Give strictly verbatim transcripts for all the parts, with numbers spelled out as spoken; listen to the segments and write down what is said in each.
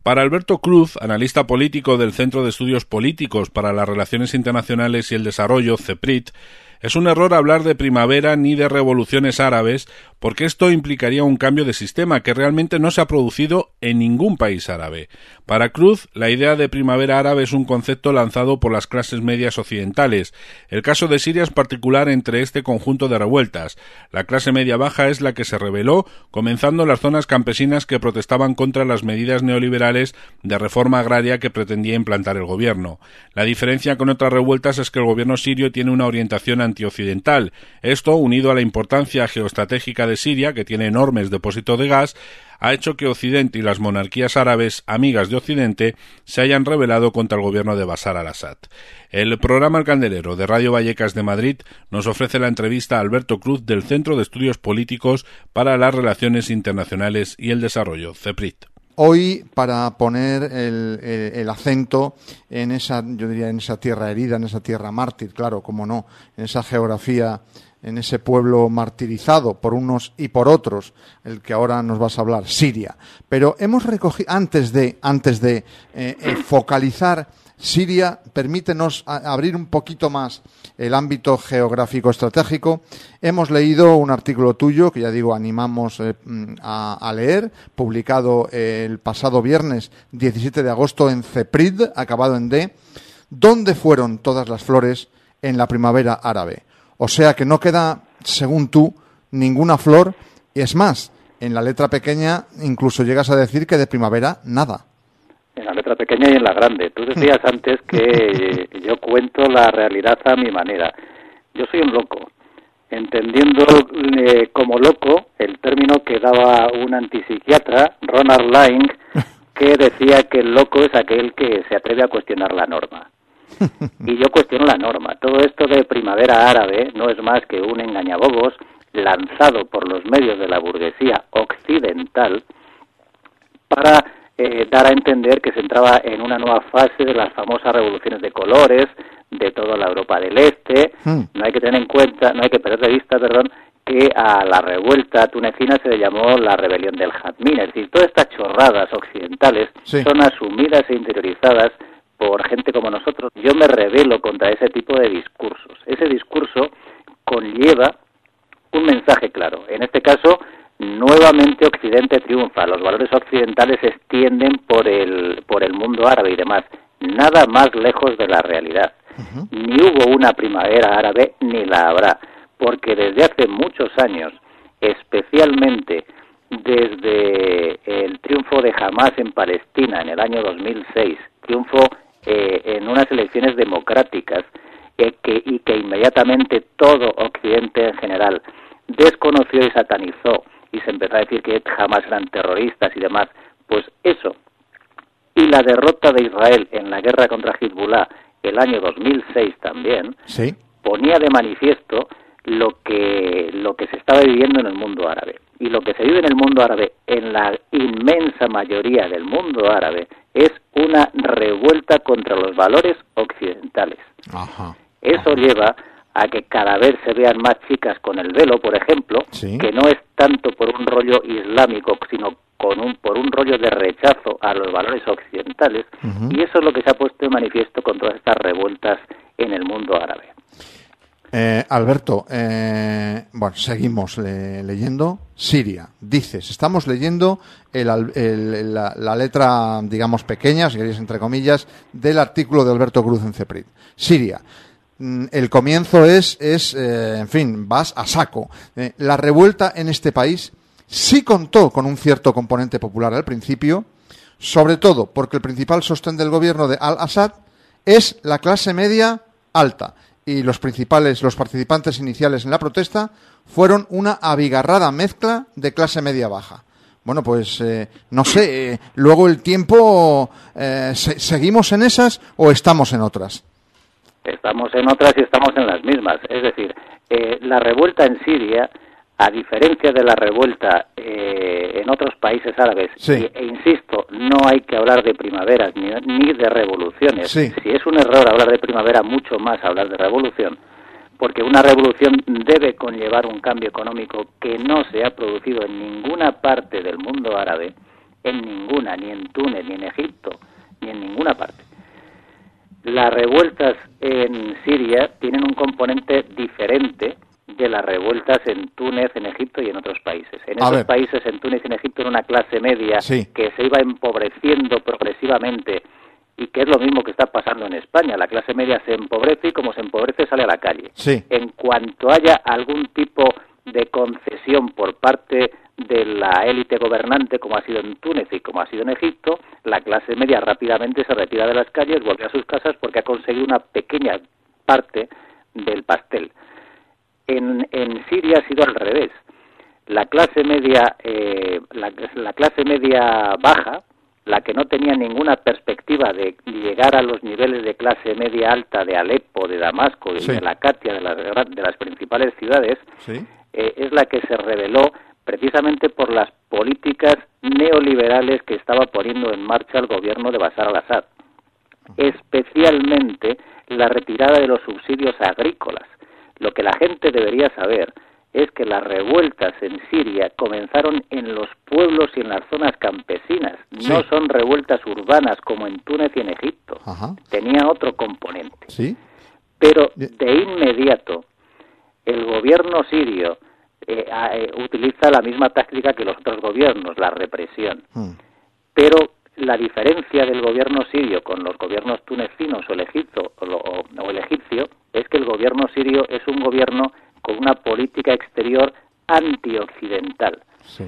Para Alberto Cruz, analista político del Centro de Estudios Políticos para las Relaciones Internacionales y el Desarrollo, CEPRIT, es un error hablar de primavera ni de revoluciones árabes, porque esto implicaría un cambio de sistema que realmente no se ha producido en ningún país árabe. Para Cruz, la idea de primavera árabe es un concepto lanzado por las clases medias occidentales. El caso de Siria es particular entre este conjunto de revueltas. La clase media baja es la que se rebeló, comenzando en las zonas campesinas que protestaban contra las medidas neoliberales de reforma agraria que pretendía implantar el gobierno. La diferencia con otras revueltas es que el gobierno sirio tiene una orientación antioccidental. Esto, unido a la importancia geoestratégica de Siria, que tiene enormes depósitos de gas, ha hecho que Occidente y las monarquías árabes amigas de Occidente se hayan rebelado contra el gobierno de Bashar al-Assad. El programa El Candelero de Radio Vallecas de Madrid nos ofrece la entrevista a Alberto Cruz del Centro de Estudios Políticos para las Relaciones Internacionales y el Desarrollo, CEPRIT. Hoy, para poner el, el, el acento en esa, yo diría, en esa tierra herida, en esa tierra mártir, claro, cómo no, en esa geografía, en ese pueblo martirizado por unos y por otros, el que ahora nos vas a hablar, Siria. Pero hemos recogido, antes de, antes de eh, eh, focalizar Siria, permítenos a, abrir un poquito más el ámbito geográfico estratégico. Hemos leído un artículo tuyo, que ya digo, animamos eh, a, a leer, publicado el pasado viernes diecisiete de agosto en CEPRID, acabado en D, ¿dónde fueron todas las flores en la primavera árabe? O sea que no queda, según tú, ninguna flor, y es más, en la letra pequeña incluso llegas a decir que de primavera nada. En la letra pequeña y en la grande. Tú decías antes que yo cuento la realidad a mi manera. Yo soy un loco, entendiendo eh, como loco el término que daba un antipsiquiatra, Ronald Lang, que decía que el loco es aquel que se atreve a cuestionar la norma. Y yo cuestiono la norma. Todo esto de primavera árabe no es más que un engañabobos lanzado por los medios de la burguesía occidental para eh, dar a entender que se entraba en una nueva fase de las famosas revoluciones de colores de toda la Europa del Este. Hmm. No hay que tener en cuenta, no hay que perder de vista, perdón, que a la revuelta tunecina se le llamó la rebelión del Jazmín. Es decir, todas estas chorradas occidentales sí. son asumidas e interiorizadas por gente como nosotros. Yo me rebelo contra ese tipo de discursos. Ese discurso conlleva un mensaje claro. En este caso, nuevamente Occidente triunfa. Los valores occidentales se extienden por el, por el mundo árabe y demás. Nada más lejos de la realidad. Uh-huh. Ni hubo una primavera árabe, ni la habrá. Porque desde hace muchos años, especialmente desde el triunfo de Hamás en Palestina en el año dos mil seis, triunfo eh, en unas elecciones democráticas eh, que, y que inmediatamente todo Occidente en general desconoció y satanizó y se empezó a decir que Hamás eran terroristas y demás, pues eso y la derrota de Israel en la guerra contra Hezbollah el año dos mil seis también ¿sí? ponía de manifiesto lo que lo que se estaba viviendo en el mundo árabe. Y lo que se vive en el mundo árabe, en la inmensa mayoría del mundo árabe, es una revuelta contra los valores occidentales. Ajá, Eso ajá. lleva a que cada vez se vean más chicas con el velo, por ejemplo, ¿sí? que no es tanto por un rollo islámico, sino con un, por un rollo de rechazo a los valores occidentales, uh-huh. y eso es lo que se ha puesto en manifiesto con todas estas revueltas en el mundo árabe. Eh, Alberto, eh, bueno, seguimos le, leyendo. Siria, dices, estamos leyendo el, el, la, la letra, digamos, pequeña, si queréis entre comillas, del artículo de Alberto Cruz en CEPRID. Siria, el comienzo es, es eh, en fin, vas a saco. Eh, la revuelta en este país sí contó con un cierto componente popular al principio, sobre todo porque el principal sostén del gobierno de al-Assad es la clase media alta. Y los principales, los participantes iniciales en la protesta fueron una abigarrada mezcla de clase media baja. Bueno, pues eh, no sé, eh, luego el tiempo, eh, se, ¿seguimos en esas o estamos en otras? Estamos en otras y estamos en las mismas. Es decir, eh, la revuelta en Siria, a diferencia de la revuelta eh, en otros países árabes, sí. e, e insisto, no hay que hablar de primaveras ni, ni de revoluciones. Sí. Si es un error hablar de primavera, mucho más hablar de revolución, porque una revolución debe conllevar un cambio económico que no se ha producido en ninguna parte del mundo árabe en ninguna, ni en Túnez, ni en Egipto, ni en ninguna parte. Las revueltas en Siria tienen un componente diferente de las revueltas en Túnez, en Egipto y en otros países. En A esos ver. países, en Túnez y en Egipto, era una clase media Sí. que se iba empobreciendo progresivamente, y que es lo mismo que está pasando en España. La clase media se empobrece y como se empobrece sale a la calle. Sí. En cuanto haya algún tipo de concesión por parte de la élite gobernante, como ha sido en Túnez y como ha sido en Egipto, la clase media rápidamente se retira de las calles, vuelve a sus casas porque ha conseguido una pequeña parte del pastel. En, en Siria ha sido al revés. La clase media, eh, la, la clase media baja, la que no tenía ninguna perspectiva de llegar a los niveles de clase media alta de Alepo, de Damasco y Sí. de Latakia, de las, de las principales ciudades, Sí. eh, es la que se rebeló precisamente por las políticas neoliberales que estaba poniendo en marcha el gobierno de Bashar al-Assad, especialmente la retirada de los subsidios agrícolas. Lo que la gente debería saber es que las revueltas en Siria comenzaron en los pueblos y en las zonas campesinas, Sí. no son revueltas urbanas como en Túnez y en Egipto. Ajá. Tenía otro componente. Sí. Pero Ye- de inmediato el gobierno sirio eh, a- eh, utiliza la misma táctica que los otros gobiernos, la represión. Mm. Pero la diferencia del gobierno sirio con los gobiernos tunecinos o el egipcio, o, lo- o- o el egipcio es que el gobierno sirio es un gobierno con una política exterior antioccidental. Sí.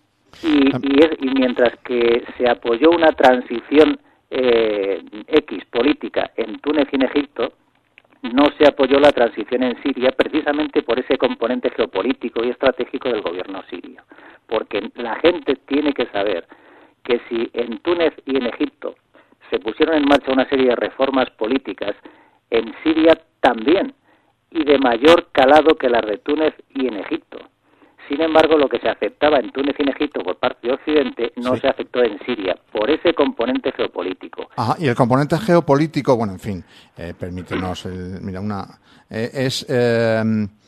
Y, Ah. y, es- y mientras que se apoyó una transición eh, X política en Túnez y en Egipto, no se apoyó la transición en Siria precisamente por ese componente geopolítico y estratégico del gobierno sirio. Porque la gente tiene que saber que si en Túnez y en Egipto se pusieron en marcha una serie de reformas políticas, en Siria también, y de mayor calado que las de Túnez y en Egipto. Sin embargo, lo que se aceptaba en Túnez y en Egipto por parte de Occidente no Sí. se aceptó en Siria, por ese componente geopolítico. Ajá, y el componente geopolítico, bueno, en fin, eh, permítenos, el- mira, una, eh, es, eh,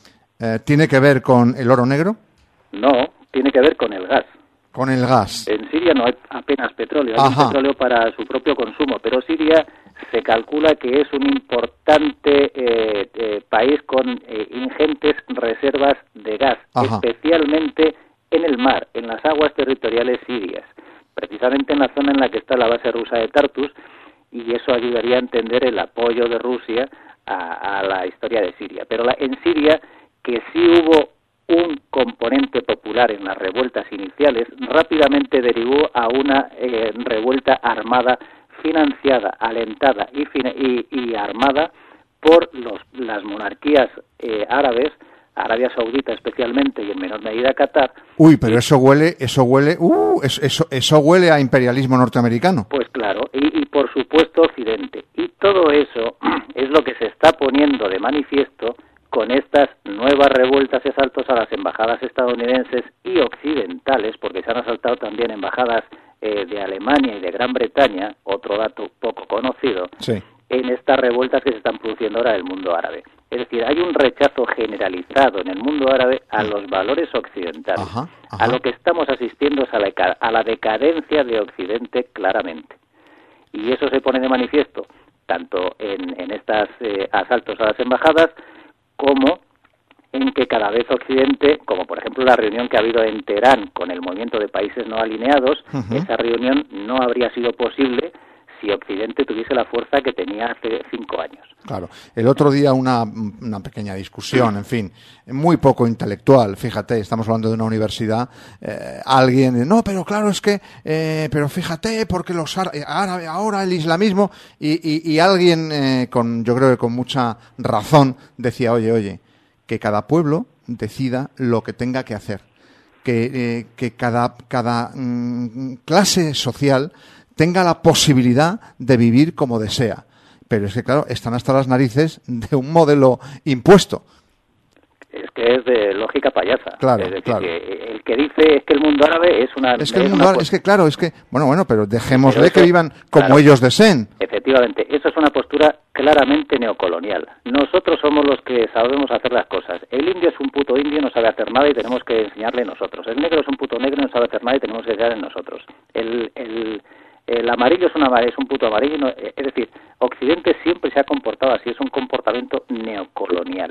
eh, ¿tiene que ver con el oro negro? No, tiene que ver con el gas. Con el gas. En Siria no hay apenas petróleo, hay Ajá. un petróleo para su propio consumo, pero Siria se calcula que es un importante eh, eh, país con eh, ingentes reservas de gas, Ajá. especialmente en el mar, en las aguas territoriales sirias, precisamente en la zona en la que está la base rusa de Tartus, y eso ayudaría a entender el apoyo de Rusia a, a la historia de Siria. Pero la, en Siria, que sí hubo un componente popular en las revueltas iniciales, rápidamente derivó a una eh, revuelta armada, financiada, alentada y, fina- y, y armada por los, las monarquías eh, árabes, Arabia Saudita especialmente y en menor medida Qatar. Uy, pero eso huele, eso huele, uh, eso, eso, eso huele a imperialismo norteamericano. Pues claro, y, y por supuesto Occidente. Y todo eso es lo que se está poniendo de manifiesto con estas nuevas revueltas y asaltos a las embajadas estadounidenses y occidentales, porque se han asaltado también embajadas eh, de Alemania y de Gran Bretaña, otro dato poco conocido, Sí. en estas revueltas que se están produciendo ahora en el mundo árabe. Es decir, hay un rechazo generalizado en el mundo árabe a los valores occidentales. Ajá, ajá. A lo que estamos asistiendo es a la, deca- a la decadencia de Occidente claramente. Y eso se pone de manifiesto tanto en, en estos eh, asaltos a las embajadas como en que cada vez Occidente, como por ejemplo la reunión que ha habido en Teherán con el movimiento de países no alineados, Ujú. esa reunión no habría sido posible si Occidente tuviese la fuerza que tenía hace cinco años. Claro. El otro día una, una pequeña discusión, en fin, muy poco intelectual, fíjate, estamos hablando de una universidad, eh, alguien, no, pero claro, es que, eh, pero fíjate, porque los árabes, ahora el islamismo, y, y, y alguien, eh, con, yo creo que con mucha razón, decía, oye, oye, que cada pueblo decida lo que tenga que hacer, que, eh, que cada, cada mm, clase social tenga la posibilidad de vivir como desea. Pero es que, claro, están hasta las narices de un modelo impuesto. Es que es de lógica payasa. Claro, es decir, claro. que el que dice es que el mundo árabe es una... Es que, el es mundo, una árabe- es que claro, es que, bueno, bueno, pero dejémosle Pero eso- que vivan como claro. ellos deseen. Efectivamente, eso es una postura claramente neocolonial. Nosotros somos los que sabemos hacer las cosas. El indio es un puto indio, no sabe hacer nada y tenemos que enseñarle nosotros. El negro es un puto negro, no sabe hacer nada y tenemos que enseñarle nosotros. El, el, el amarillo es un amarillo, es un puto amarillo. No, es decir, Occidente siempre se ha comportado así, es un comportamiento neocolonial.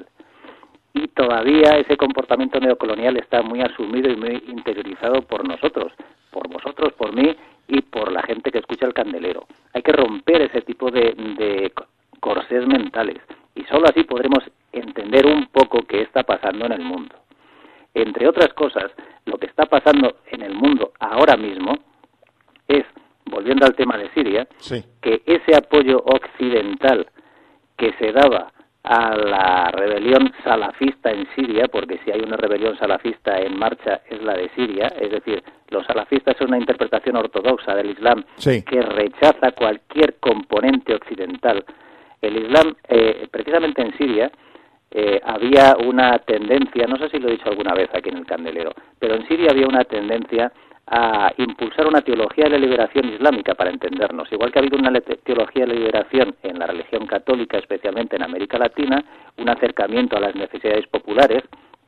Y todavía ese comportamiento neocolonial está muy asumido y muy interiorizado por nosotros, por vosotros, por mí y por la gente que escucha el Candelero. Hay que romper ese tipo de, de corsés mentales y solo así podremos entender un poco qué está pasando en el mundo. Entre otras cosas, lo que está pasando en el mundo ahora mismo es, volviendo al tema de Siria, sí. que ese apoyo occidental que se daba a la rebelión salafista en Siria, porque si hay una rebelión salafista en marcha es la de Siria, es decir, los salafistas son una interpretación ortodoxa del Islam sí. que rechaza cualquier componente occidental. El Islam, eh, precisamente en Siria, eh, había una tendencia, no sé si lo he dicho alguna vez aquí en el Candelero, pero en Siria había una tendencia a impulsar una teología de la liberación islámica, para entendernos. Igual que ha habido una teología de la liberación en la religión católica, especialmente en América Latina, un acercamiento a las necesidades populares,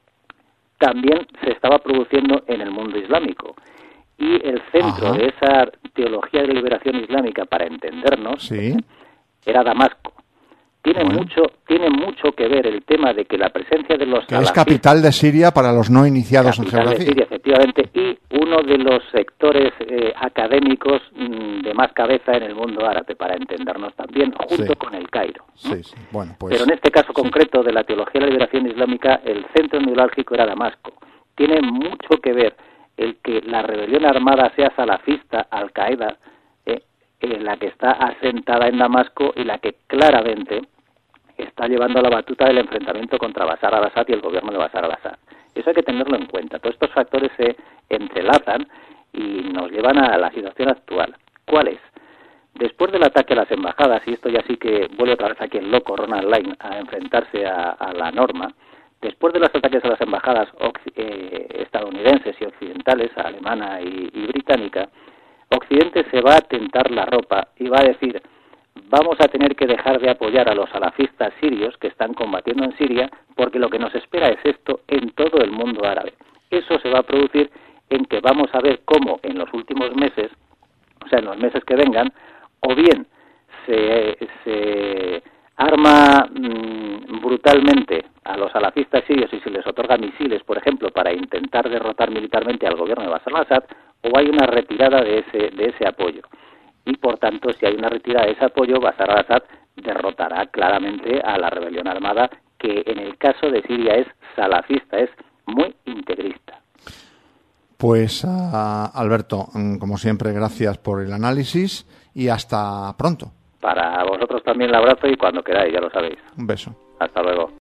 también se estaba produciendo en el mundo islámico. Y el centro Ajá. de esa teología de la liberación islámica, para entendernos, sí. era Damasco. Tiene bueno. mucho tiene mucho que ver el tema de que la presencia de los que es capital de Siria para los no iniciados en geografía. de Siria, efectivamente, y uno de los sectores eh, académicos mmm, de más cabeza en el mundo árabe, para entendernos también, junto sí. con el Cairo, ¿no? Sí, sí. Bueno, pues, pero en este caso sí. concreto de la teología de la liberación islámica, el centro neurálgico era Damasco. Tiene mucho que ver el que la rebelión armada sea salafista, Al-Qaeda, eh, eh, la que está asentada en Damasco y la que claramente está llevando la batuta del enfrentamiento contra Bashar al-Assad y el gobierno de Bashar al-Assad. Eso hay que tenerlo en cuenta. Todos estos factores se entrelazan y nos llevan a la situación actual. ¿Cuál es? Después del ataque a las embajadas, y esto ya sí que vuelve otra vez aquí el loco Ronald Lane a enfrentarse a, a la norma, después de los ataques a las embajadas eh, estadounidenses y occidentales, alemana y, y británica, Occidente se va a tentar la ropa y va a decir: vamos a tener que dejar de apoyar a los salafistas sirios que están combatiendo en Siria, porque lo que nos espera es esto en todo el mundo árabe. Eso se va a producir en que vamos a ver cómo en los últimos meses, o sea, en los meses que vengan, o bien se, se arma mmm, brutalmente a los salafistas sirios y se les otorga misiles, por ejemplo, para intentar derrotar militarmente al gobierno de Bashar al-Assad, o hay una retirada de ese, de ese apoyo. Y, por tanto, si hay una retirada de ese apoyo, Bashar al-Assad derrotará claramente a la rebelión armada, que en el caso de Siria es salafista, es muy integrista. Pues, uh, Alberto, como siempre, gracias por el análisis y hasta pronto. Para vosotros también el abrazo y cuando queráis, ya lo sabéis. Un beso. Hasta luego.